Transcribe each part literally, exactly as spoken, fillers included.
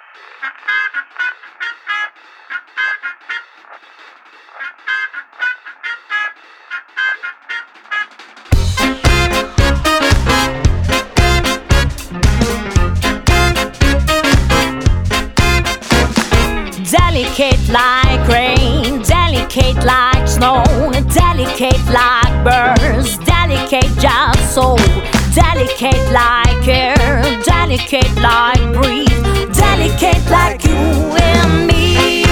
Delicate like rain, delicate like snow, delicate like birds, delicate just so, delicate like air, delicate like breeze, delicate like you and me.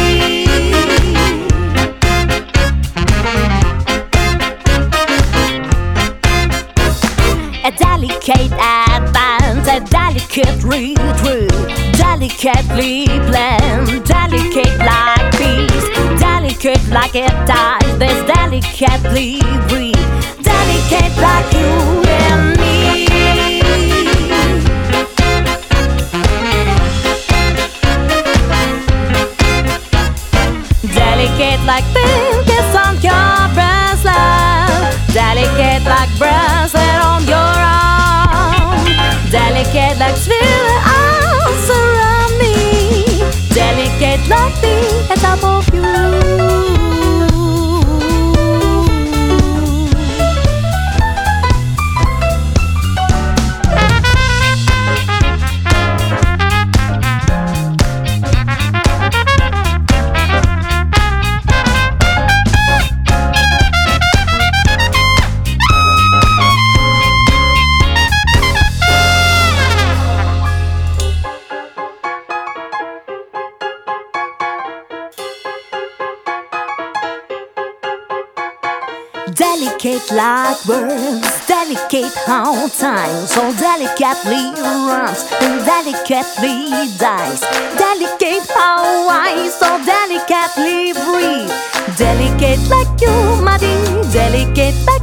A delicate advance, a delicate retreat, delicately planned, delicate like peace, delicate like it dies, there's delicately breathe, delicate like you and me. Delicate like fingers on your breast, love, delicate like bracelet on your arm, delicate like spirit arms around me, delicate like me at top of you. Delicate like words, delicate how time so delicately runs and delicately dies, delicate how I so delicately breathe, delicate like you, my dear, delicate like